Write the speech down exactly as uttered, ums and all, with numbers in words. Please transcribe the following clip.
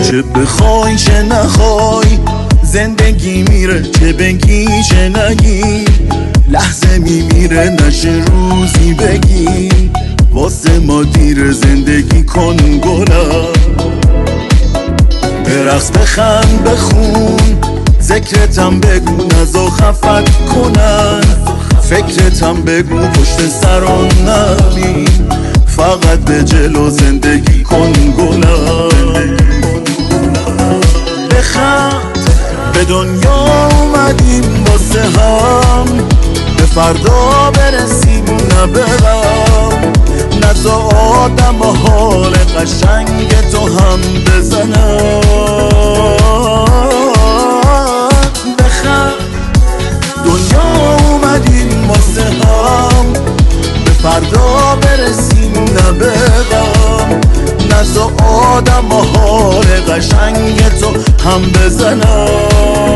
چه بخوای چه نخوای زندگی میره، چه بگی چه نگی لحظه میمیره، نشه روزی بگی واسه ما دیر. زندگی کن گلم، برقص بخند بخون، ذکرتم بگو نزا خفت کنن، فکرتم بگو پشت سران نبین، فقط به جلو زندگی کن گلم. بخند، به دنیا اومدیم واسه هم، به فردا برسیم نه به غم، نزا آدم حال قشنگ تو هم بزنن. بخند، دنیا اومدیم واسه هم، به فردا برسیم نه به غم، نزا آدم حال قشنگ تو هم بزنن.